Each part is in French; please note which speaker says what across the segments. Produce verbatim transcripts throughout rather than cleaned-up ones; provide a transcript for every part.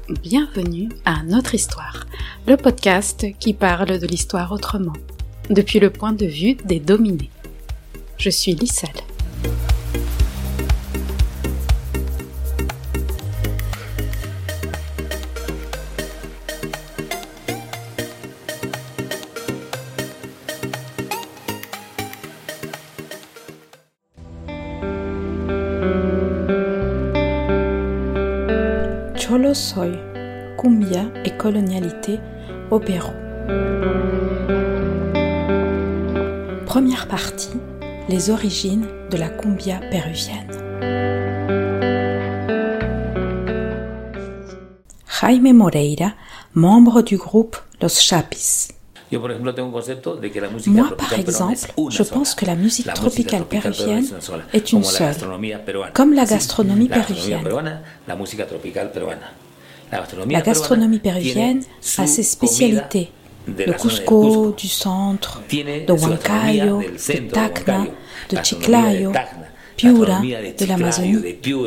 Speaker 1: Bienvenue à Notre Histoire, le podcast qui parle de l'histoire autrement, depuis le point de vue des dominés. Je suis Lisselle. Cholo soy, cumbia et colonialité au Pérou. Première partie, les origines de la cumbia péruvienne. Jaime Moreira, membre du groupe Los Chapis. Moi, par exemple, je pense que la musique tropicale péruvienne est une seule, comme la gastronomie péruvienne. La gastronomie péruvienne a ses spécialités, le Cusco du centre, de Huancayo, de Tacna, de Chiclayo, Piura, de l'Amazonie.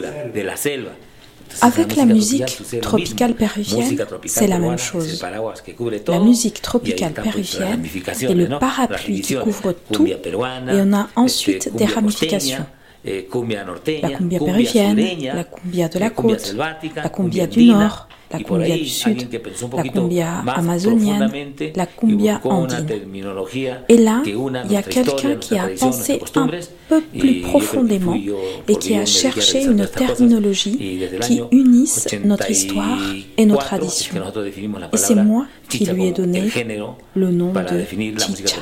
Speaker 1: Avec la musique tropicale péruvienne, c'est la même chose. La musique tropicale péruvienne est le parapluie qui couvre tout et on a ensuite des ramifications. La cumbia péruvienne, la cumbia de la côte, la cumbia du nord, la cumbia du sud, la cumbia amazonienne, la cumbia andine. Et là, il y a quelqu'un qui a pensé un peu plus profondément et qui a cherché une terminologie qui unisse notre histoire et nos traditions. Et c'est moi qui lui ai donné le nom de chicha.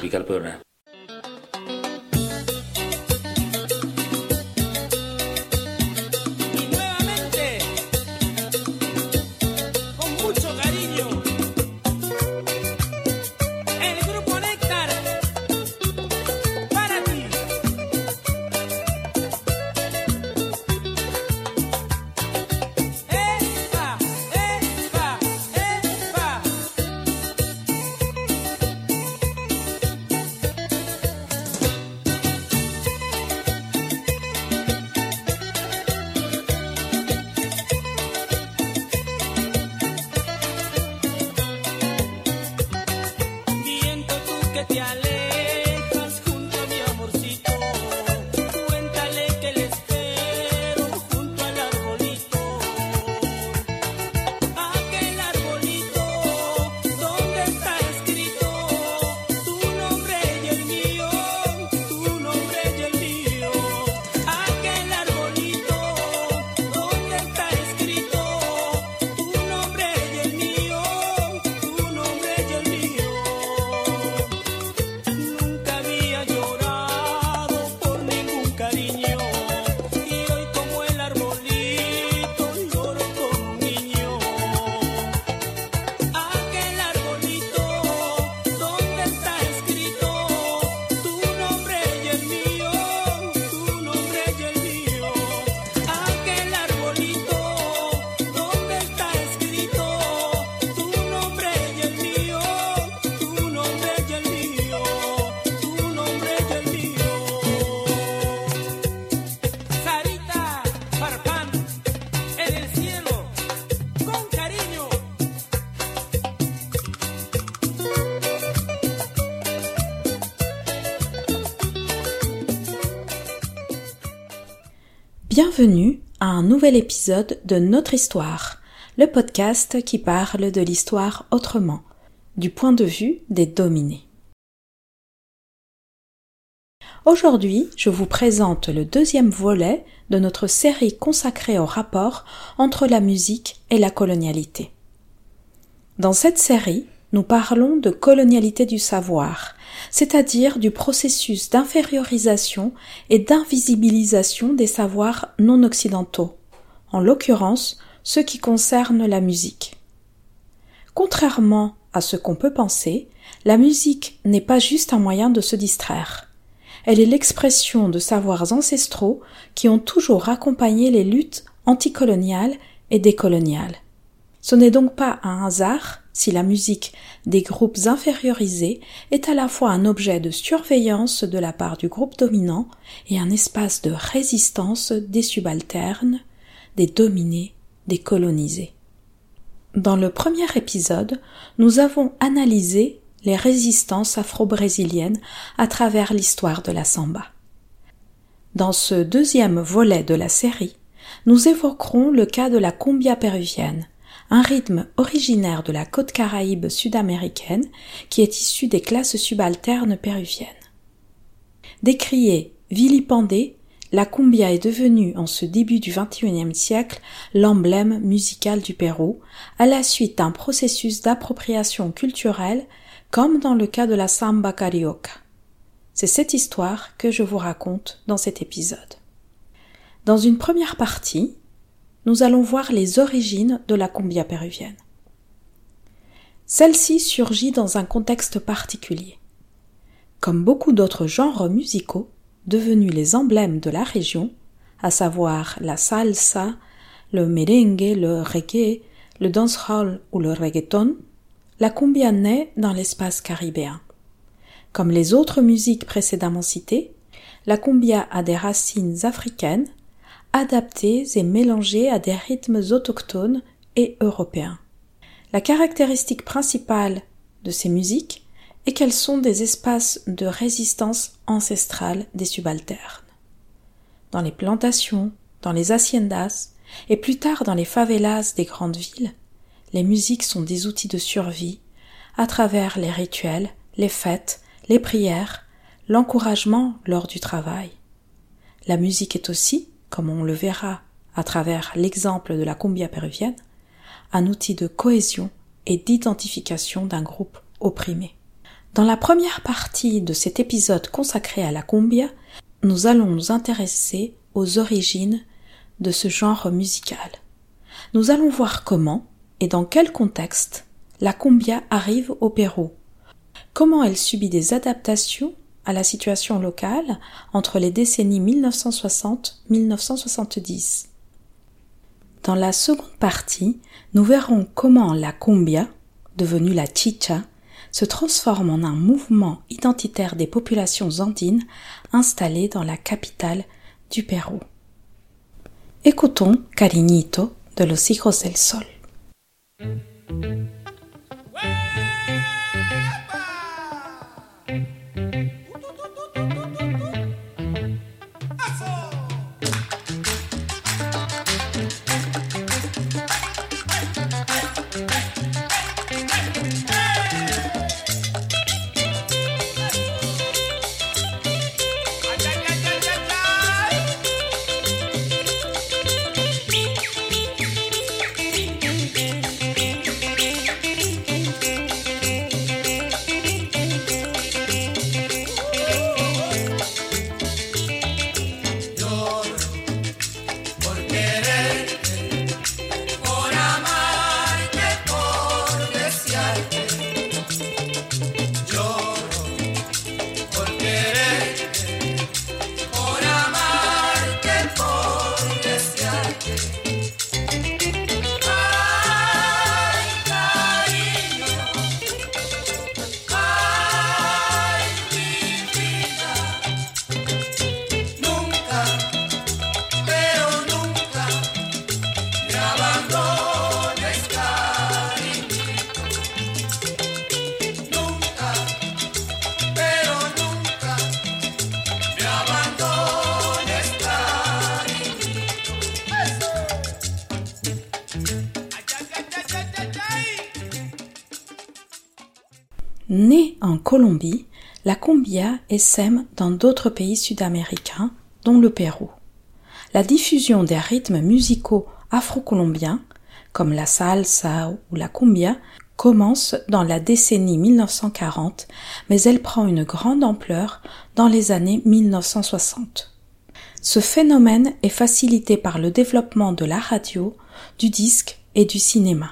Speaker 1: Bienvenue à un nouvel épisode de Notre Histoire, le podcast qui parle de l'histoire autrement, du point de vue des dominés. Aujourd'hui, je vous présente le deuxième volet de notre série consacrée au rapport entre la musique et la colonialité. Dans cette série, nous parlons de colonialité du savoir, c'est-à-dire du processus d'infériorisation et d'invisibilisation des savoirs non occidentaux, en l'occurrence ceux qui concernent la musique. Contrairement à ce qu'on peut penser, la musique n'est pas juste un moyen de se distraire. Elle est l'expression de savoirs ancestraux qui ont toujours accompagné les luttes anticoloniales et décoloniales. Ce n'est donc pas un hasard si la musique des groupes infériorisés est à la fois un objet de surveillance de la part du groupe dominant et un espace de résistance des subalternes, des dominés, des colonisés. Dans le premier épisode, nous avons analysé les résistances afro-brésiliennes à travers l'histoire de la samba. Dans ce deuxième volet de la série, nous évoquerons le cas de la cumbia péruvienne, un rythme originaire de la côte caraïbe sud-américaine qui est issu des classes subalternes péruviennes. Décriée, vilipendée, la cumbia est devenue en ce début du vingt et unième siècle l'emblème musical du Pérou, à la suite d'un processus d'appropriation culturelle comme dans le cas de la samba carioca. C'est cette histoire que je vous raconte dans cet épisode. Dans une première partie, nous allons voir les origines de la cumbia péruvienne. Celle-ci surgit dans un contexte particulier. Comme beaucoup d'autres genres musicaux, devenus les emblèmes de la région, à savoir la salsa, le merengue, le reggae, le dancehall ou le reggaeton, la cumbia naît dans l'espace caribéen. Comme les autres musiques précédemment citées, la cumbia a des racines africaines, adaptées et mélangées à des rythmes autochtones et européens. La caractéristique principale de ces musiques est qu'elles sont des espaces de résistance ancestrale des subalternes. Dans les plantations, dans les haciendas et plus tard dans les favelas des grandes villes, les musiques sont des outils de survie à travers les rituels, les fêtes, les prières, l'encouragement lors du travail. La musique est aussi, comme on le verra à travers l'exemple de la cumbia péruvienne, un outil de cohésion et d'identification d'un groupe opprimé. Dans la première partie de cet épisode consacré à la cumbia, nous allons nous intéresser aux origines de ce genre musical. Nous allons voir comment et dans quel contexte la cumbia arrive au Pérou, comment elle subit des adaptations à la situation locale entre les décennies mille neuf cent soixante à mille neuf cent soixante-dix. Dans la seconde partie, nous verrons comment la cumbia, devenue la chicha, se transforme en un mouvement identitaire des populations andines installées dans la capitale du Pérou. Écoutons Cariñito de Los Hijos del Sol. Née en Colombie, la cumbia essaime dans d'autres pays sud-américains, dont le Pérou. La diffusion des rythmes musicaux afro-colombiens, comme la salsa ou la cumbia, commence dans la décennie mille neuf cent quarante, mais elle prend une grande ampleur dans les années mille neuf cent soixante. Ce phénomène est facilité par le développement de la radio, du disque et du cinéma.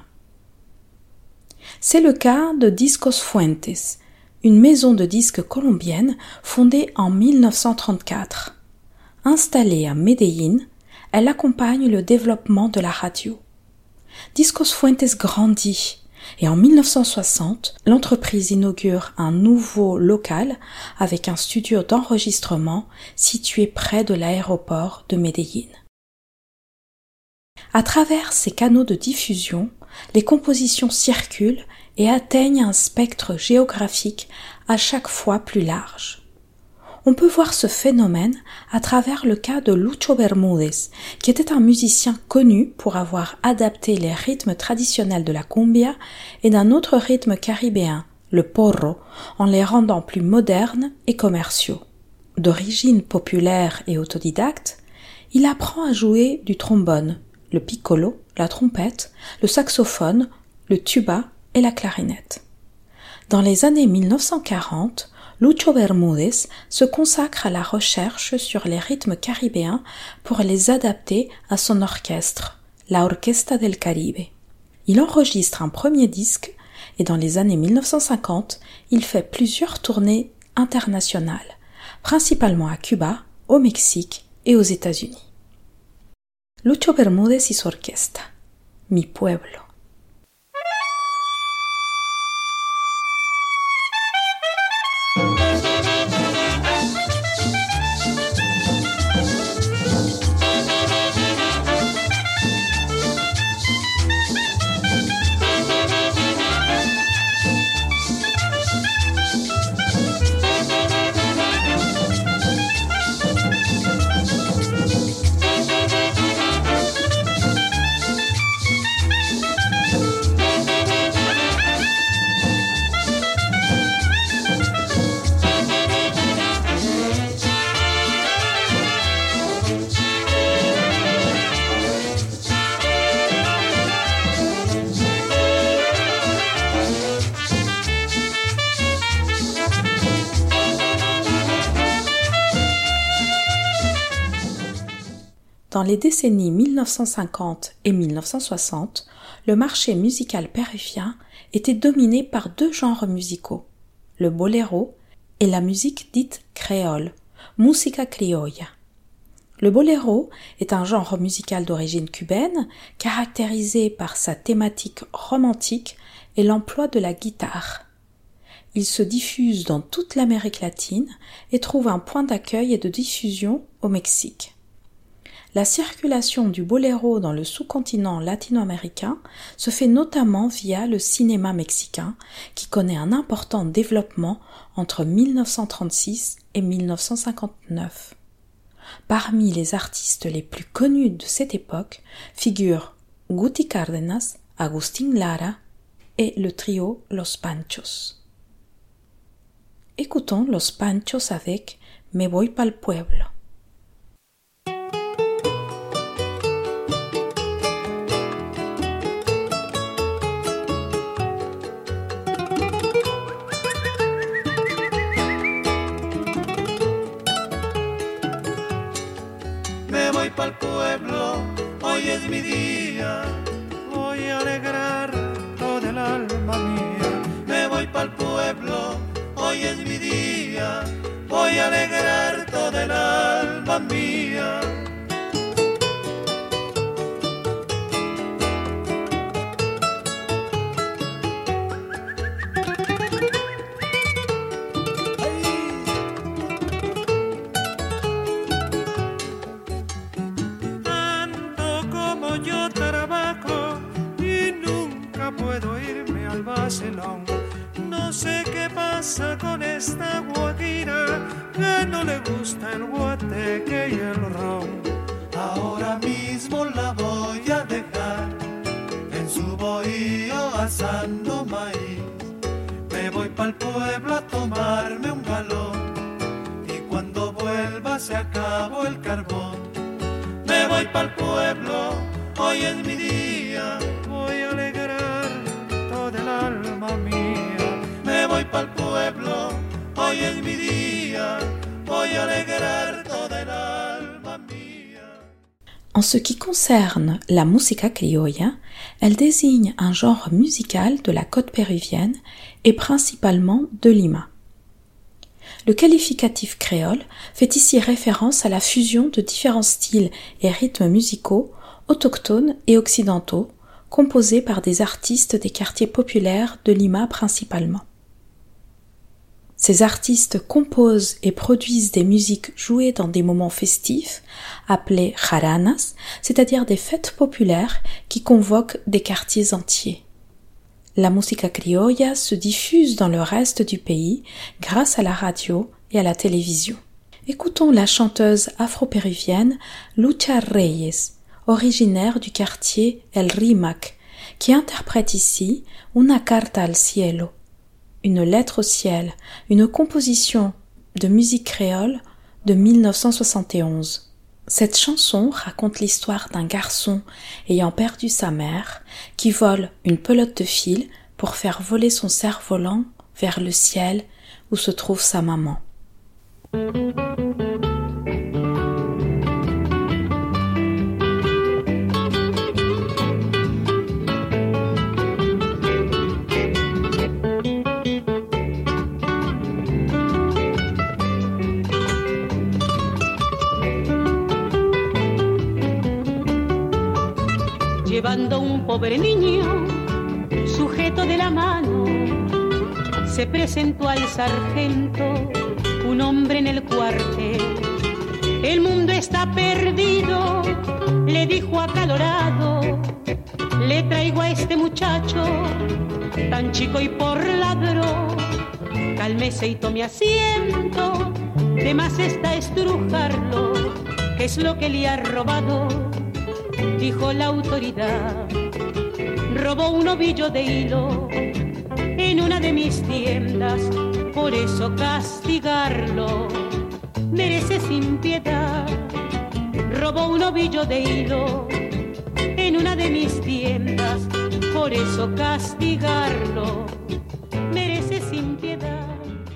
Speaker 1: C'est le cas de Discos Fuentes, une maison de disques colombienne fondée en mille neuf cent trente-quatre. Installée à Medellín, elle accompagne le développement de la radio. Discos Fuentes grandit et en mille neuf cent soixante, l'entreprise inaugure un nouveau local avec un studio d'enregistrement situé près de l'aéroport de Medellín. À travers ces canaux de diffusion, les compositions circulent et atteignent un spectre géographique à chaque fois plus large. On peut voir ce phénomène à travers le cas de Lucho Bermúdez, qui était un musicien connu pour avoir adapté les rythmes traditionnels de la cumbia et d'un autre rythme caribéen, le porro, en les rendant plus modernes et commerciaux. D'origine populaire et autodidacte, il apprend à jouer du trombone, le piccolo, la trompette, le saxophone, le tuba et la clarinette. Dans les années mille neuf cent quarante, Lucho Bermúdez se consacre à la recherche sur les rythmes caribéens pour les adapter à son orchestre, la Orquesta del Caribe. Il enregistre un premier disque et dans les années mille neuf cent cinquante, il fait plusieurs tournées internationales, principalement à Cuba, au Mexique et aux États-Unis. Lucho Bermúdez y su orquesta, Mi Pueblo. Dans les décennies mille neuf cent cinquante et mille neuf cent soixante, le marché musical péruvien était dominé par deux genres musicaux, le boléro et la musique dite créole, música criolla. Le boléro est un genre musical d'origine cubaine, caractérisé par sa thématique romantique et l'emploi de la guitare. Il se diffuse dans toute l'Amérique latine et trouve un point d'accueil et de diffusion au Mexique. La circulation du boléro dans le sous-continent latino-américain se fait notamment via le cinéma mexicain, qui connaît un important développement entre mille neuf cent trente-six et mille neuf cent cinquante-neuf. Parmi les artistes les plus connus de cette époque figurent Guti Cárdenas, Agustín Lara et le trio Los Panchos. Écoutons Los Panchos avec Me voy pa'l pueblo.
Speaker 2: Pa'l pueblo, hoy es mi día, voy a alegrar toda el alma mía. Me voy pa'l pueblo, hoy es mi día, voy a alegrar toda el alma mía. No sé qué pasa con esta guajira, que no le gusta el guateque y el ron. Ahora mismo la voy a dejar en su bohío asando maíz. Me voy pa'l pueblo a tomarme un galón y cuando vuelva se acabó el carbón. Me voy pa'l pueblo, hoy es mi día, voy a alegrar toda el alma mía. Me voy pa'l pueblo, hoy es mi día, voy a alegrar toda el alma mía.
Speaker 1: En ce qui concerne la música criolla, elle désigne un genre musical de la côte péruvienne et principalement de Lima. Le qualificatif créole fait ici référence à la fusion de différents styles et rythmes musicaux autochtones et occidentaux, composés par des artistes des quartiers populaires de Lima principalement. Ces artistes composent et produisent des musiques jouées dans des moments festifs, appelés jaranas, c'est-à-dire des fêtes populaires qui convoquent des quartiers entiers. La música criolla se diffuse dans le reste du pays grâce à la radio et à la télévision. Écoutons la chanteuse afro-péruvienne Lucha Reyes, originaire du quartier El Rímac, qui interprète ici Una carta al cielo, une lettre au ciel, une composition de musique créole de mille neuf cent soixante et onze. Cette chanson raconte l'histoire d'un garçon ayant perdu sa mère qui vole une pelote de fil pour faire voler son cerf-volant vers le ciel où se trouve sa maman.
Speaker 3: Llevando un pobre niño, sujeto de la mano, se presentó al sargento, un hombre en el cuartel. El mundo está perdido, le dijo acalorado, le traigo a este muchacho, tan chico y por ladrón. Cálmese y tome asiento, de más está estrujarlo, ¿qué es lo que le ha robado? Dijo la autoridad, robó un ovillo de hilo en una de mis tiendas, por eso castigarlo merece sin piedad. Robó un ovillo de hilo en una de mis tiendas, por eso castigarlo merece sin piedad.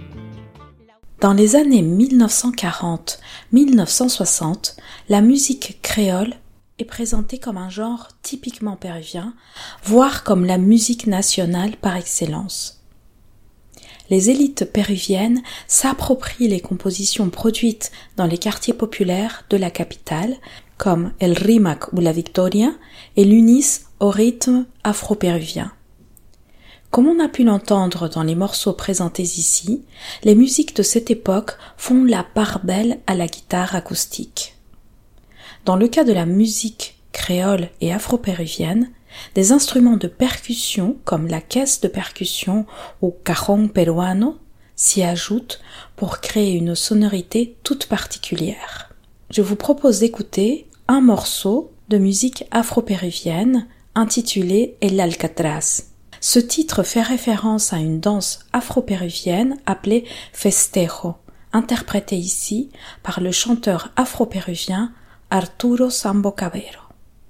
Speaker 1: Dans les années mille neuf cent quarante à mille neuf cent soixante, la musique créole est présentée comme un genre typiquement péruvien, voire comme la musique nationale par excellence. Les élites péruviennes s'approprient les compositions produites dans les quartiers populaires de la capitale, comme El Rímac ou la Victoria, et l'unissent au rythme afro-péruvien. Comme on a pu l'entendre dans les morceaux présentés ici, les musiques de cette époque font la part belle à la guitare acoustique. Dans le cas de la musique créole et afro-péruvienne, des instruments de percussion comme la caisse de percussion ou cajón peruano s'y ajoutent pour créer une sonorité toute particulière. Je vous propose d'écouter un morceau de musique afro-péruvienne intitulé El Alcatraz. Ce titre fait référence à une danse afro-péruvienne appelée festejo, interprétée ici par le chanteur afro-péruvien Arturo Sambo Cabero.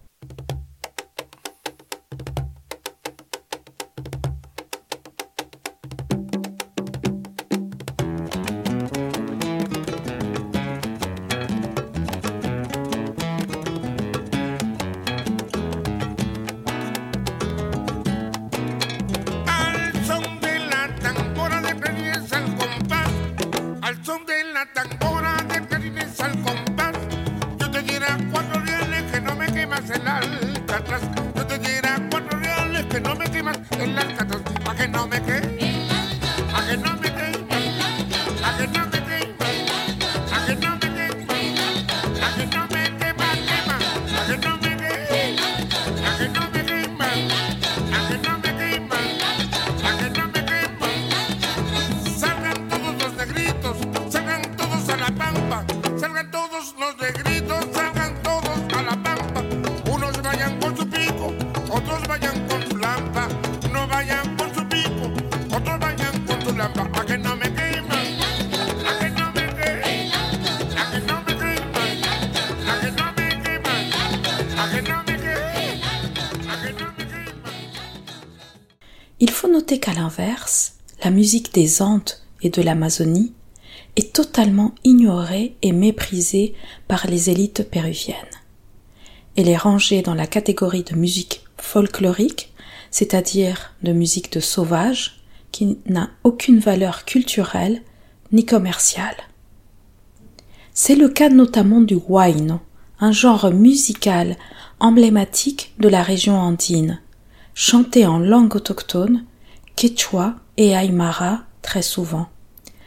Speaker 1: Il faut noter qu'à l'inverse, la musique des Andes et de l'Amazonie est totalement ignorée et méprisée par les élites péruviennes. Elle est rangée dans la catégorie de musique folklorique, c'est-à-dire de musique de sauvage, qui n'a aucune valeur culturelle ni commerciale. C'est le cas notamment du huayno, un genre musical emblématique de la région andine, chanté en langue autochtone, quechua et aymara très souvent.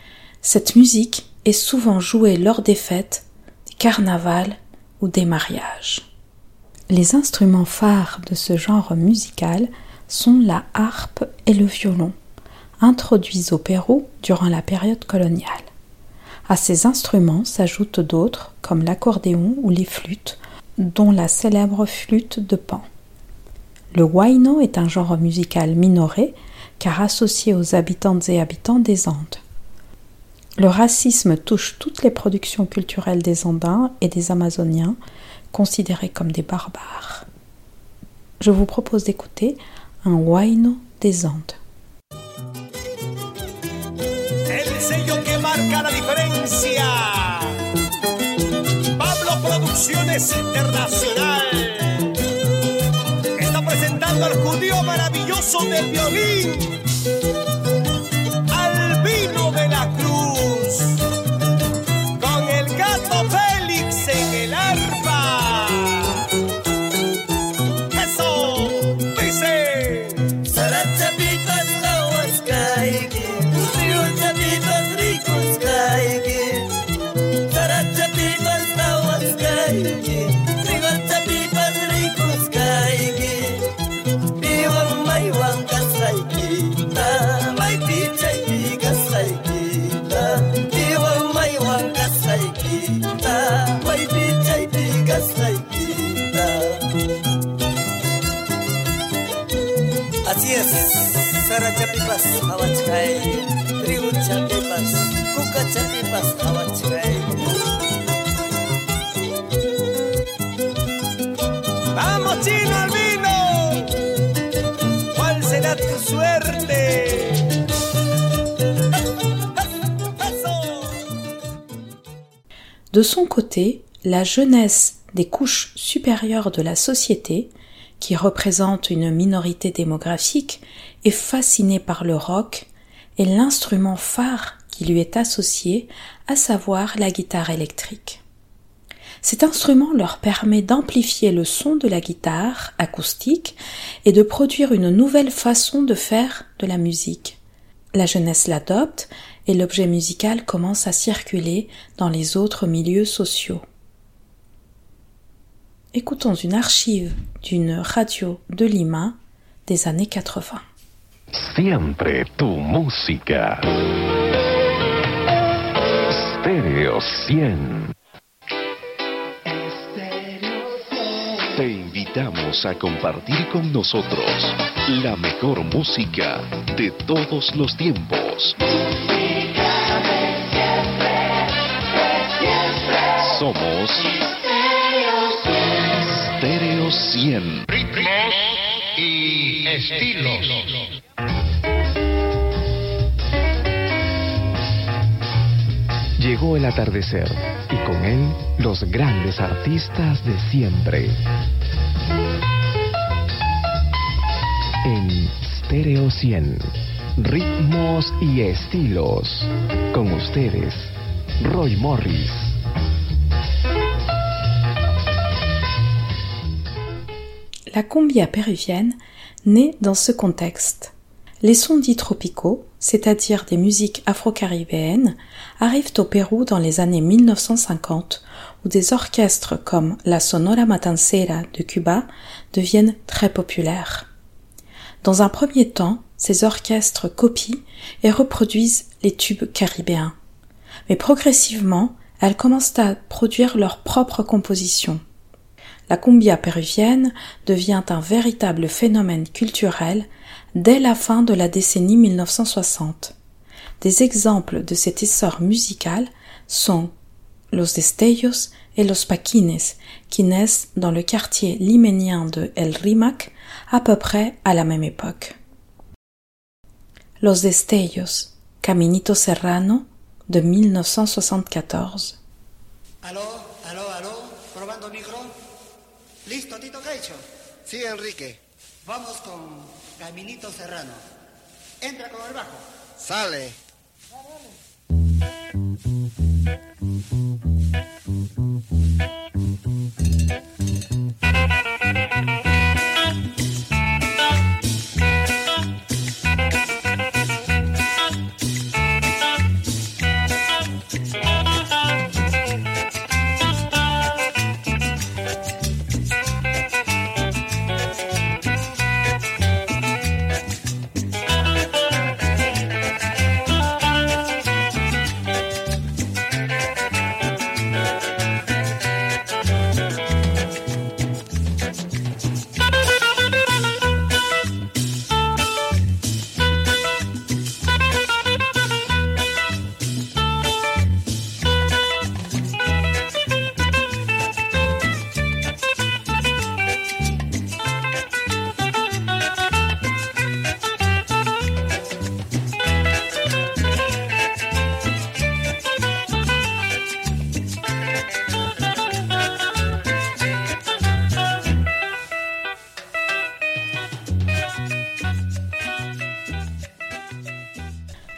Speaker 1: Cette musique est souvent jouée lors des fêtes, des carnavals ou des mariages. Les instruments phares de ce genre musical sont la harpe et le violon, introduits au Pérou durant la période coloniale. À ces instruments s'ajoutent d'autres comme l'accordéon ou les flûtes, dont la célèbre flûte de Pan. Le huayno est un genre musical minoré car associé aux habitantes et habitants des Andes. Le racisme touche toutes les productions culturelles des Andins et des Amazoniens, considérés comme des barbares. Je vous propose d'écouter un huayno des Andes.
Speaker 2: El sello que marca la diferencia. Pablo Producciones Internacional está presentando al judío maravilloso del violín, Albino de la Cruz, con el gato Félix en el arpa. Eso dice.
Speaker 4: Sarachapitas lawas kaigi, rio chapitas ricos kaigi. Sarachapitas lawas kaigi, rio chapitas ricos kaigi. Biwang may wang kasaikita, may pichay bigasaikita. Biwang may wang kasaikita, may pichay bigasaikita. Así es, Sarachapipas hawachkai, trigo chapipas, kuka chapipas hawachkai.
Speaker 2: ¡Vamos, Chino Albino! ¿Cuál será tu suerte?
Speaker 1: De son côté, la jeunesse des couches supérieures de la société, qui représente une minorité démographique, est fascinée par le rock et l'instrument phare qui lui est associé, à savoir la guitare électrique. Cet instrument leur permet d'amplifier le son de la guitare acoustique et de produire une nouvelle façon de faire de la musique. La jeunesse l'adopte et l'objet musical commence à circuler dans les autres milieux sociaux. Écoutons une archive d'une radio de Lima des années quatre-vingts.
Speaker 5: Siempre tu música. Stereo cien. Te invitamos a compartir con nosotros la mejor música de todos los tiempos. Somos Stereo cien.
Speaker 6: Ritmos y estilos.
Speaker 5: Llegó el atardecer y con él los grandes artistas de siempre. En Stereo cien, ritmos y estilos. Con ustedes, Roy Morris.
Speaker 1: La cumbia péruvienne naît dans ce contexte. Les sons dits tropicaux, c'est-à-dire des musiques afro-caribéennes, arrivent au Pérou dans les années mille neuf cent cinquante, où des orchestres comme la Sonora Matancera de Cuba deviennent très populaires. Dans un premier temps, ces orchestres copient et reproduisent les tubes caribéens. Mais progressivement, elles commencent à produire leurs propres compositions. La cumbia péruvienne devient un véritable phénomène culturel dès la fin de la décennie mille neuf cent soixante. Des exemples de cet essor musical sont Los Destellos et Los Paquines, qui naissent dans le quartier liménien de El Rímac à peu près à la même époque. Los Destellos, Caminito Serrano, de mille neuf cent soixante-quatorze.
Speaker 7: Aló, aló, aló, probando micro. ¿Listo, Tito Caicho?
Speaker 8: Sí, Enrique.
Speaker 7: Vamos con Caminito Serrano. Entra con el bajo.
Speaker 8: Sale.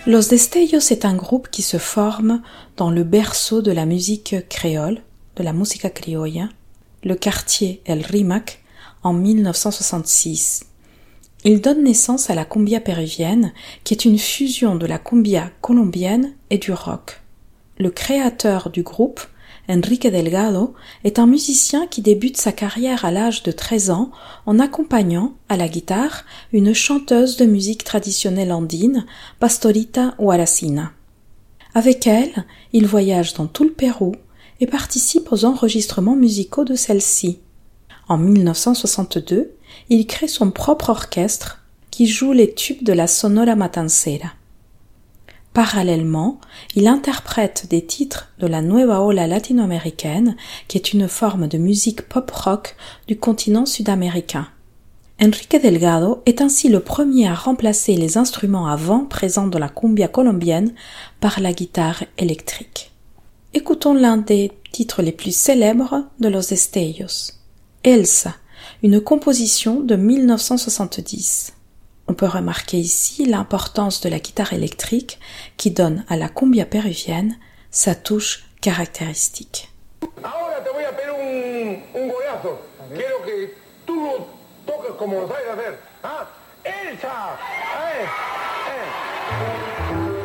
Speaker 1: Los Destellos est un groupe qui se forme dans le berceau de la musique créole, de la música criolla, le quartier El Rimac, en mille neuf cent soixante-six. Il donne naissance à la cumbia péruvienne, qui est une fusion de la cumbia colombienne et du rock. Le créateur du groupe, Enrique Delgado, est un musicien qui débute sa carrière à l'âge de treize ans en accompagnant, à la guitare, une chanteuse de musique traditionnelle andine, Pastorita Huaracina. Avec elle, il voyage dans tout le Pérou et participe aux enregistrements musicaux de celle-ci. En mille neuf cent soixante-deux, il crée son propre orchestre qui joue les tubes de la Sonora Matancera. Parallèlement, il interprète des titres de la Nueva Ola latino-américaine, qui est une forme de musique pop-rock du continent sud-américain. Enrique Delgado est ainsi le premier à remplacer les instruments à vent présents dans la cumbia colombienne par la guitare électrique. Écoutons l'un des titres les plus célèbres de Los Destellos. Elsa, une composition de mille neuf cent soixante-dix. On peut remarquer ici l'importance de la guitare électrique qui donne à la cumbia péruvienne sa touche caractéristique.
Speaker 9: Ahora te voy a pedir un, un golazo. Quiero que tú lo toques como lo sabes hacer. ¿Ah? ¡Elsa! ¡Eh! ¡Eh!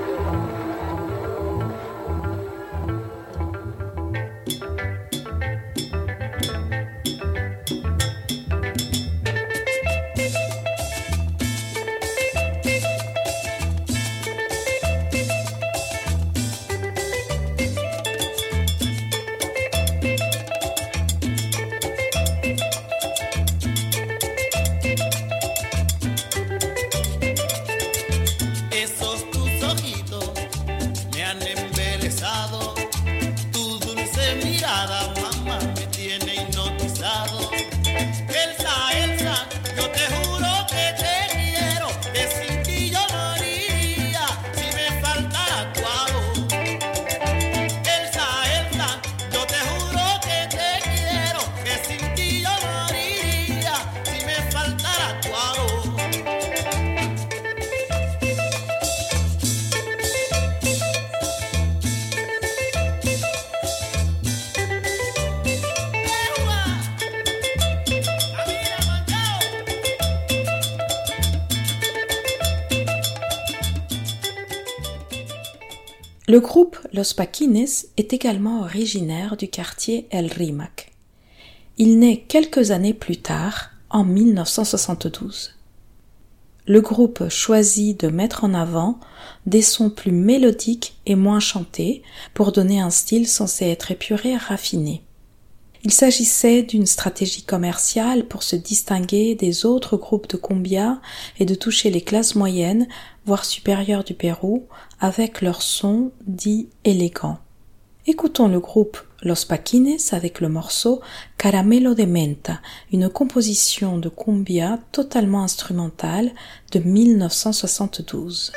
Speaker 1: Le groupe Los Paquines est également originaire du quartier El Rimac. Il naît quelques années plus tard, en mille neuf cent soixante-douze. Le groupe choisit de mettre en avant des sons plus mélodiques et moins chantés pour donner un style censé être épuré et raffiné. Il s'agissait d'une stratégie commerciale pour se distinguer des autres groupes de cumbia et de toucher les classes moyennes, voire supérieures du Pérou, avec leur son dit élégant. Écoutons le groupe Los Paquines avec le morceau Caramelo de Menta, une composition de cumbia totalement instrumentale de mille neuf cent soixante-douze.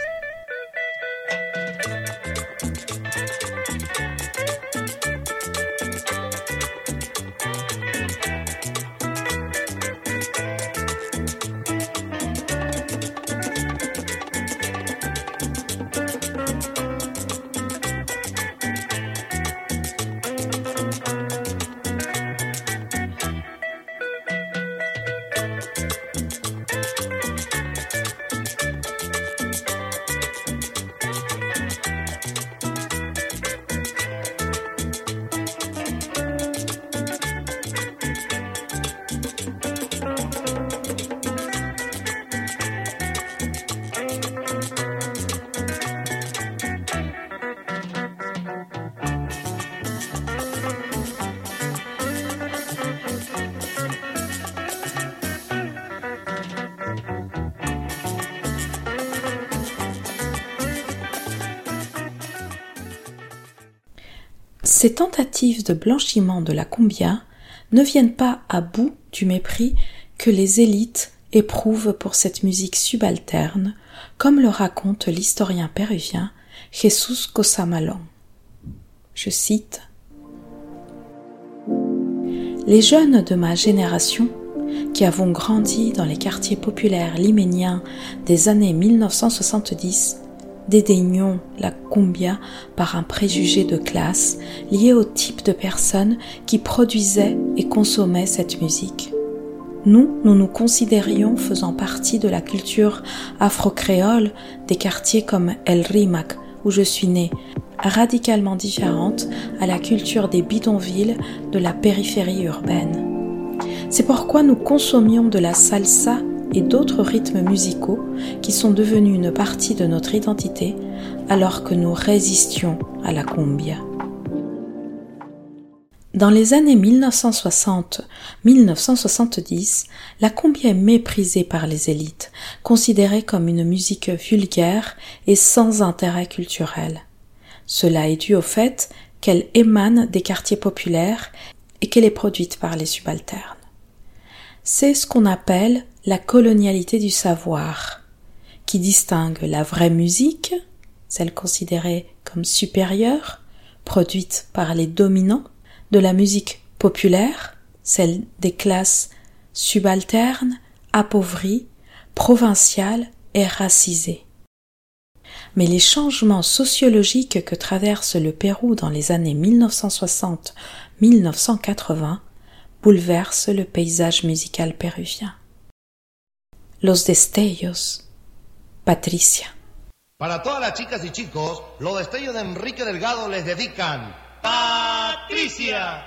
Speaker 1: Ces tentatives de blanchiment de la cumbia ne viennent pas à bout du mépris que les élites éprouvent pour cette musique subalterne, comme le raconte l'historien péruvien Jesús Cosamalón. Je cite: « Les jeunes de ma génération, qui avons grandi dans les quartiers populaires liméniens des années mille neuf cent soixante-dix, dédaignons la cumbia par un préjugé de classe lié au type de personnes qui produisaient et consommaient cette musique. Nous, nous nous considérions faisant partie de la culture afro-créole des quartiers comme El Rimac, où je suis née, radicalement différente à la culture des bidonvilles de la périphérie urbaine. C'est pourquoi nous consommions de la salsa et d'autres rythmes musicaux qui sont devenus une partie de notre identité alors que nous résistions à la cumbia. Dans les années mille neuf cent soixante à mille neuf cent soixante-dix, la cumbia est méprisée par les élites, considérée comme une musique vulgaire et sans intérêt culturel. Cela est dû au fait qu'elle émane des quartiers populaires et qu'elle est produite par les subalternes. C'est ce qu'on appelle la colonialité du savoir, qui distingue la vraie musique, celle considérée comme supérieure, produite par les dominants, de la musique populaire, celle des classes subalternes, appauvries, provinciales et racisées. Mais les changements sociologiques que traverse le Pérou dans les années mille neuf cent soixante à mille neuf cent quatre-vingts bouleversent le paysage musical péruvien. Los destellos, Patricia.
Speaker 6: Para todas las chicas y chicos, los destellos de Enrique Delgado les dedican Patricia.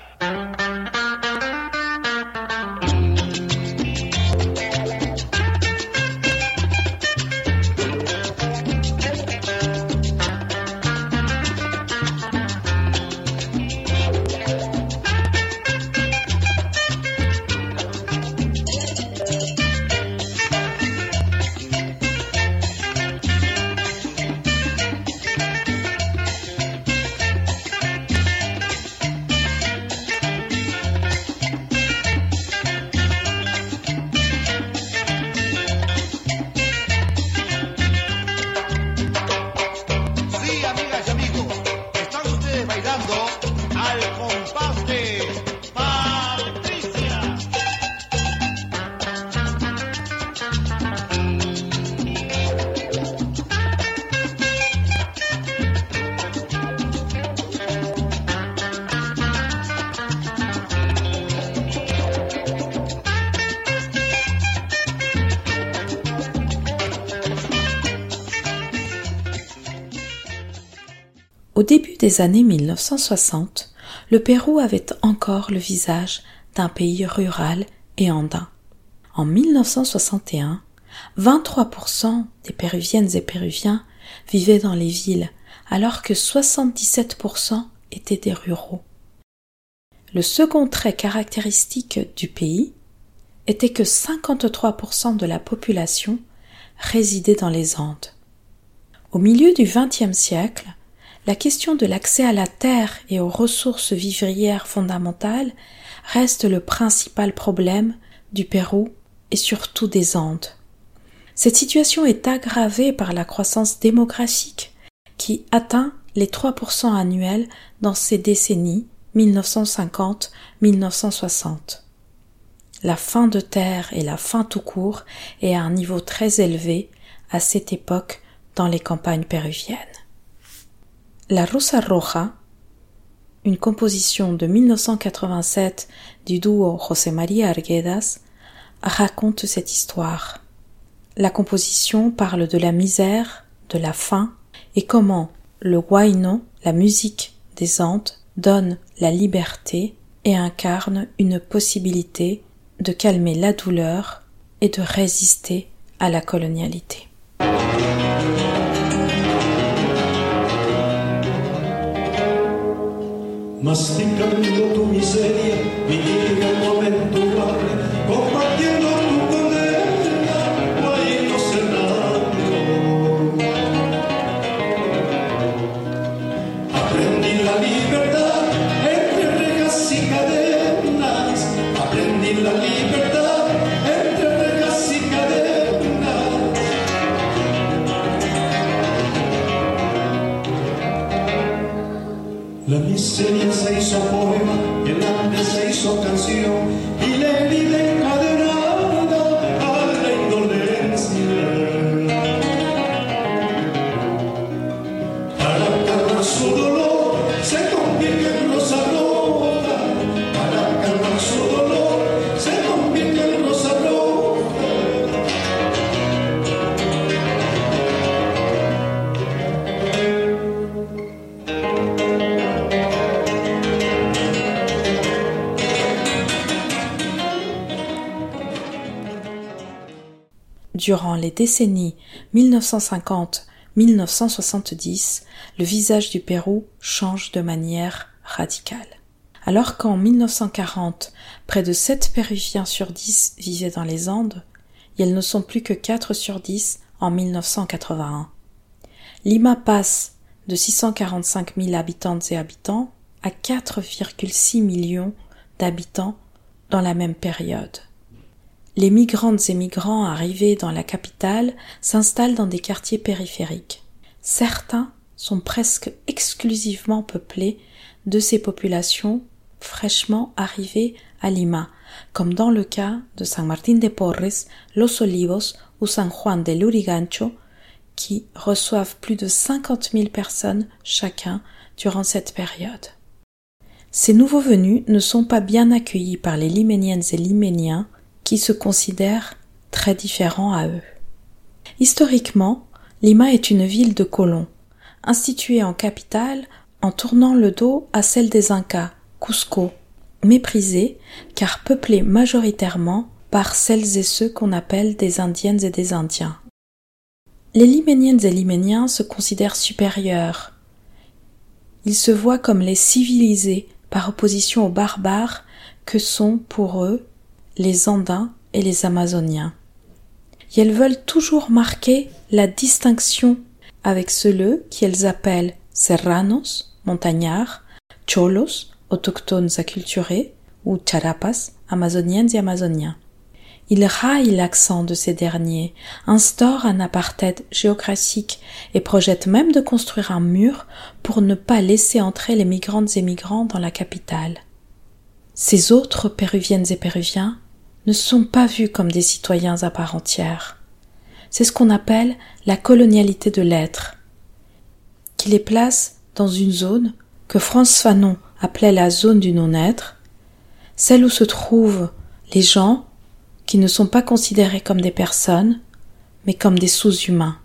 Speaker 1: Au début des années mille neuf cent soixante, le Pérou avait encore le visage d'un pays rural et andin. En mille neuf cent soixante et un, vingt-trois pour cent des Péruviennes et Péruviens vivaient dans les villes, alors que soixante-dix-sept pour cent étaient des ruraux. Le second trait caractéristique du pays était que cinquante-trois pour cent de la population résidait dans les Andes. Au milieu du vingtième siècle, la question de l'accès à la terre et aux ressources vivrières fondamentales reste le principal problème du Pérou et surtout des Andes. Cette situation est aggravée par la croissance démographique qui atteint les trois pour cent annuels dans ces décennies mille neuf cent cinquante à mille neuf cent soixante. La faim de terre et la faim tout court est à un niveau très élevé à cette époque dans les campagnes péruviennes. La Rosa Roja, une composition de mille neuf cent quatre-vingt-sept du duo José María Arguedas, raconte cette histoire. La composition parle de la misère, de la faim et comment le huayno, la musique des Andes, donne la liberté et incarne une possibilité de calmer la douleur et de résister à la colonialité.
Speaker 2: Masticando tu miseria, viviendo el momento amable, compartiendo tu condena, guayno cerrando. Aprendí la libertad entre rejas y cadenas, aprendí la libertad entre rejas y cadenas. La miseria se hizo poema, el hambre se hizo canción y la herida encadenada a la indolencia.
Speaker 1: durant les décennies mille neuf cent cinquante à mille neuf cent soixante-dix, le visage du Pérou change de manière radicale. Alors qu'en mille neuf cent quarante, près de sept Péruviens sur dix vivaient dans les Andes, ils ne sont plus que quatre sur dix en mille neuf cent quatre-vingt-un. Lima passe de six cent quarante-cinq mille habitantes et habitants à quatre virgule six millions d'habitants dans la même période. Les migrantes et migrants arrivés dans la capitale s'installent dans des quartiers périphériques. Certains sont presque exclusivement peuplés de ces populations fraîchement arrivées à Lima, comme dans le cas de San Martín de Porres, Los Olivos ou San Juan de Lurigancho, qui reçoivent plus de cinquante mille personnes chacun durant cette période. Ces nouveaux venus ne sont pas bien accueillis par les liméniennes et liméniens qui se considèrent très différents à eux. Historiquement, Lima est une ville de colons, instituée en capitale en tournant le dos à celle des Incas, Cusco, méprisée car peuplée majoritairement par celles et ceux qu'on appelle des Indiennes et des Indiens. Les liméniennes et liméniens se considèrent supérieurs. Ils se voient comme les civilisés par opposition aux barbares que sont pour eux les Andins et les Amazoniens. Et elles veulent toujours marquer la distinction avec ceux qu'elles appellent serranos, montagnards, cholos, autochtones acculturés, ou charapas, amazoniennes et amazoniens. Ils raillent l'accent de ces derniers, instaurent un apartheid géographique et projettent même de construire un mur pour ne pas laisser entrer les migrantes et migrants dans la capitale. Ces autres péruviennes et péruviens ne sont pas vus comme des citoyens à part entière. C'est ce qu'on appelle la colonialité de l'être, qui les place dans une zone que Frantz Fanon appelait la zone du non-être, celle où se trouvent les gens qui ne sont pas considérés comme des personnes, mais comme des sous-humains.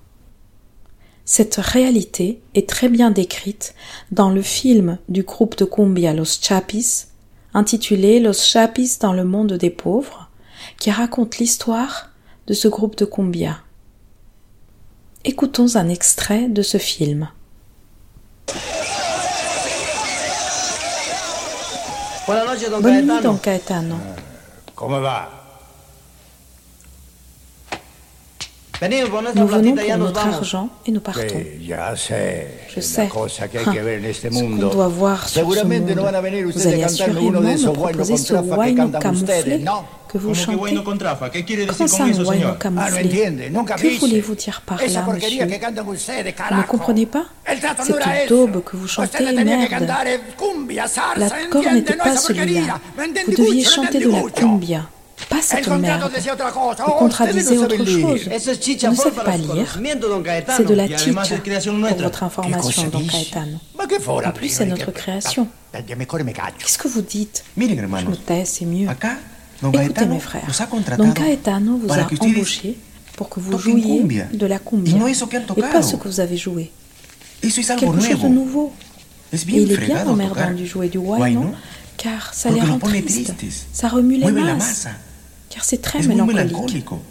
Speaker 1: Cette réalité est très bien décrite dans le film du groupe de cumbia Los Chapis, intitulé Los Chapis dans le monde des pauvres, qui raconte l'histoire de ce groupe de cumbia. Écoutons un extrait de ce film. Bonne nuit, Don Caetano.
Speaker 9: ¿Cómo va?
Speaker 1: Nous venons pour notre argent et nous partons.
Speaker 9: Ya sé,
Speaker 1: Je sais,
Speaker 9: cosa que hay
Speaker 1: hein,
Speaker 9: que ver en este
Speaker 1: ce qu'on
Speaker 9: mundo.
Speaker 1: doit voir sur ce
Speaker 9: Seguramente no
Speaker 1: monde.
Speaker 9: van a venir
Speaker 1: Vous
Speaker 9: ustedes
Speaker 1: allez
Speaker 9: a cantarme
Speaker 1: assurément
Speaker 9: uno de
Speaker 1: me
Speaker 9: esos guaynos
Speaker 1: proposer ce
Speaker 9: con trafa que
Speaker 1: wine
Speaker 9: cantan
Speaker 1: camouflé
Speaker 9: ustedes, ¿no?
Speaker 1: que vous chantez.
Speaker 10: ¿Qué quiere
Speaker 1: Comment
Speaker 10: decir
Speaker 1: ça,
Speaker 10: con
Speaker 1: un
Speaker 10: eso,
Speaker 1: wine
Speaker 10: señor?
Speaker 9: Ah, no
Speaker 1: camouflé?
Speaker 9: entiende, nunca
Speaker 1: Que
Speaker 9: viste.
Speaker 1: voulez-vous dire par
Speaker 9: Esa
Speaker 1: là,
Speaker 9: porquería
Speaker 1: monsieur?
Speaker 9: que cantan ustedes,
Speaker 1: Vous ne
Speaker 9: carajo.
Speaker 1: comprenez pas?
Speaker 9: El trato no era
Speaker 1: Cette
Speaker 9: eso.
Speaker 1: daube que vous
Speaker 9: Usted
Speaker 1: chantez,
Speaker 9: le tenía que
Speaker 1: merde.
Speaker 9: cantar eh, cumbia, salsa,
Speaker 1: La corde
Speaker 9: ¿entiende?
Speaker 1: n'était
Speaker 9: No
Speaker 1: pas
Speaker 9: esa
Speaker 1: celui-là.
Speaker 9: porquería. ¿Me
Speaker 1: Vous
Speaker 9: entendí
Speaker 1: deviez
Speaker 9: mucho? ¿Me
Speaker 1: chanter de
Speaker 9: entendí
Speaker 1: la
Speaker 9: mucho?
Speaker 1: cumbia, pas
Speaker 9: El
Speaker 1: cette
Speaker 9: contrato
Speaker 1: merde.
Speaker 9: decía otra cosa.
Speaker 1: Vous
Speaker 9: Oh,
Speaker 1: contradisez
Speaker 9: ustedes no
Speaker 1: autre
Speaker 9: saben leer.
Speaker 1: chose.
Speaker 4: Eso es
Speaker 1: Vous
Speaker 4: chicha
Speaker 1: ne savez
Speaker 4: por
Speaker 1: pas
Speaker 4: para los
Speaker 1: lire.
Speaker 4: conocimientos, don Caetano.
Speaker 1: C'est de la
Speaker 10: Y además
Speaker 1: chicha
Speaker 10: es creación
Speaker 1: pour
Speaker 10: nuestra.
Speaker 1: votre information,
Speaker 9: ¿Qué
Speaker 1: Don
Speaker 9: cosa
Speaker 1: Caetano.
Speaker 9: Ma che fuera,
Speaker 1: En plus,
Speaker 9: prima,
Speaker 1: c'est
Speaker 9: que-
Speaker 1: notre création.
Speaker 9: Ya mejor me callo.
Speaker 1: Qu'est-ce que vous dites?
Speaker 10: Miren,
Speaker 1: Je me
Speaker 10: hermanos,
Speaker 1: tais, c'est mieux.
Speaker 10: acá Don
Speaker 1: Écoutez
Speaker 10: Caetano
Speaker 1: mes frères,
Speaker 10: nos ha contratado
Speaker 1: Don Caetano vous
Speaker 10: para
Speaker 1: a
Speaker 10: que ustedes
Speaker 1: embauché pour que vous
Speaker 10: toquen
Speaker 1: jouiez
Speaker 10: cumbia.
Speaker 1: de la cumbia
Speaker 10: Y no eso que han
Speaker 1: et
Speaker 10: tocado.
Speaker 1: pas ce que vous avez joué.
Speaker 10: Eso es algo
Speaker 1: Quelque chose de
Speaker 10: nuevo.
Speaker 1: nouveau.
Speaker 10: Es
Speaker 1: Et
Speaker 10: bien
Speaker 1: il est bien
Speaker 10: fregado
Speaker 1: emmerdant
Speaker 10: tocar
Speaker 1: du jouer du
Speaker 10: guayno,
Speaker 1: guayno, car ça les
Speaker 10: porque
Speaker 1: rend
Speaker 10: nos pone
Speaker 1: tristes,
Speaker 10: tristes.
Speaker 1: ça remue les
Speaker 10: Mueve la
Speaker 1: masses,
Speaker 10: masa.
Speaker 1: car c'est très
Speaker 10: Es muy
Speaker 1: mélancolique.
Speaker 10: melancólico.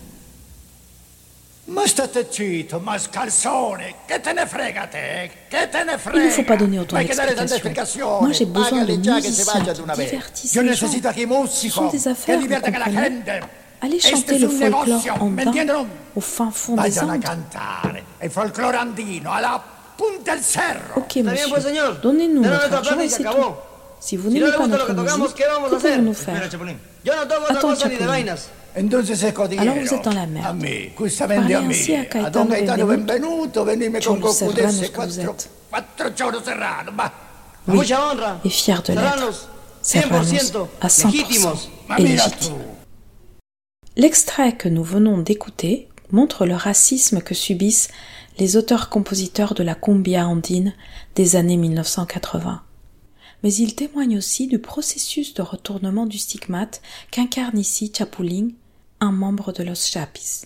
Speaker 9: Ma state zitto, ma scalzone, che te ne frega te? Che te ne frega?
Speaker 1: Il ne faut pas donner autant
Speaker 9: Vai che dare tante
Speaker 1: d'explications.
Speaker 9: explicazioni.
Speaker 1: Moi, j'ai besoin de
Speaker 9: Pagale già che si
Speaker 1: musiciens
Speaker 9: vada
Speaker 1: qui
Speaker 9: d'una vez.
Speaker 1: divertissent
Speaker 9: Io
Speaker 1: les gens.
Speaker 9: necessito che
Speaker 1: Ce
Speaker 9: musico
Speaker 1: sont des
Speaker 9: che
Speaker 1: affaires, vous
Speaker 9: divierta che la
Speaker 1: comprenez?
Speaker 9: gente.
Speaker 1: Allez
Speaker 9: Este
Speaker 1: chanter
Speaker 9: es
Speaker 1: le
Speaker 9: un
Speaker 1: folklore
Speaker 9: negocio, me
Speaker 1: andin
Speaker 9: entiendono?
Speaker 1: au fin fond des
Speaker 9: Vayan a
Speaker 1: Andes.
Speaker 9: cantare il folklore andino alla punta del cerro.
Speaker 1: Ok,
Speaker 4: Está bien,
Speaker 1: monsieur,
Speaker 4: pues, señor.
Speaker 1: donnez-nous
Speaker 4: Denos
Speaker 1: notre
Speaker 4: nuestra
Speaker 1: argent
Speaker 4: plata
Speaker 1: et
Speaker 4: y se
Speaker 1: c'est tout.
Speaker 4: acabó.
Speaker 1: Si vous
Speaker 4: Si no
Speaker 1: n'aimez
Speaker 4: le
Speaker 1: pas
Speaker 4: gusta
Speaker 1: notre
Speaker 4: lo que tocamos,
Speaker 1: musique,
Speaker 4: ¿qué vamos a
Speaker 1: que
Speaker 4: hacer?
Speaker 1: pouvons-nous
Speaker 10: Espera,
Speaker 1: faire?
Speaker 10: Chapulín.
Speaker 4: Yo no toco otra
Speaker 1: Attends,
Speaker 4: cosa ni de
Speaker 1: Chapulín.
Speaker 4: vainas.
Speaker 9: Entonces es codillero.
Speaker 1: Alors vous êtes dans la merde.
Speaker 9: A me, justamente a
Speaker 1: Parlez
Speaker 9: me.
Speaker 1: ainsi à
Speaker 9: A
Speaker 1: Caetano
Speaker 9: Don Gaetano
Speaker 1: Benvenuto.
Speaker 9: benvenuto, venime con
Speaker 1: Cholo serranos
Speaker 9: concudesse
Speaker 1: que vous
Speaker 9: quattro,
Speaker 1: êtes.
Speaker 9: quattro giorni serrano, ma.
Speaker 1: Oui,
Speaker 4: Mucha honra.
Speaker 1: et fier de l'être.
Speaker 4: Serranos, cien por
Speaker 1: Serranos
Speaker 4: ciento
Speaker 1: à cent pour cent
Speaker 4: legítimos.
Speaker 9: Ma
Speaker 1: et
Speaker 9: mira
Speaker 1: légitime.
Speaker 9: tu.
Speaker 1: L'extrait que nous venons d'écouter montre le racisme que subissent les auteurs-compositeurs de la cumbia andine des années mille neuf cent quatre-vingts. Mais il témoigne aussi du processus de retournement du stigmate qu'incarne ici Chapulín, un membre de Los Chapis.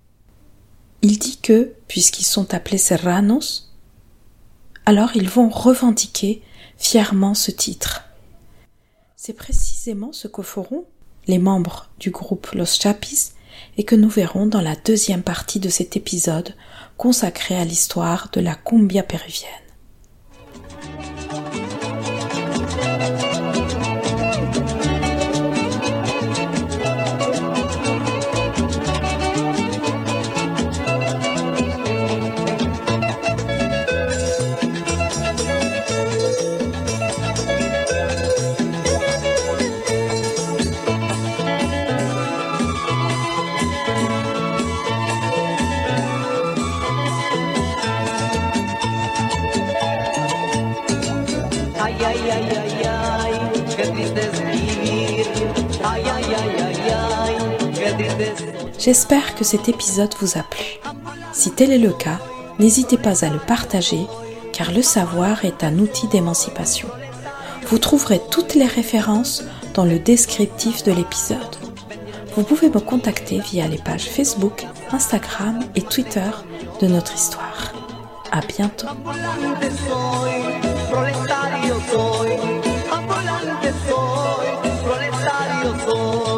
Speaker 1: Il dit que, puisqu'ils sont appelés serranos, alors ils vont revendiquer fièrement ce titre. C'est précisément ce que feront les membres du groupe Los Chapis et que nous verrons dans la deuxième partie de cet épisode consacré à l'histoire de la cumbia péruvienne. J'espère que cet épisode vous a plu. Si tel est le cas, n'hésitez pas à le partager, car le savoir est un outil d'émancipation. Vous trouverez toutes les références dans le descriptif de l'épisode. Vous pouvez me contacter via les pages Facebook, Instagram et Twitter de notre histoire. À bientôt.
Speaker 4: Proletario soy,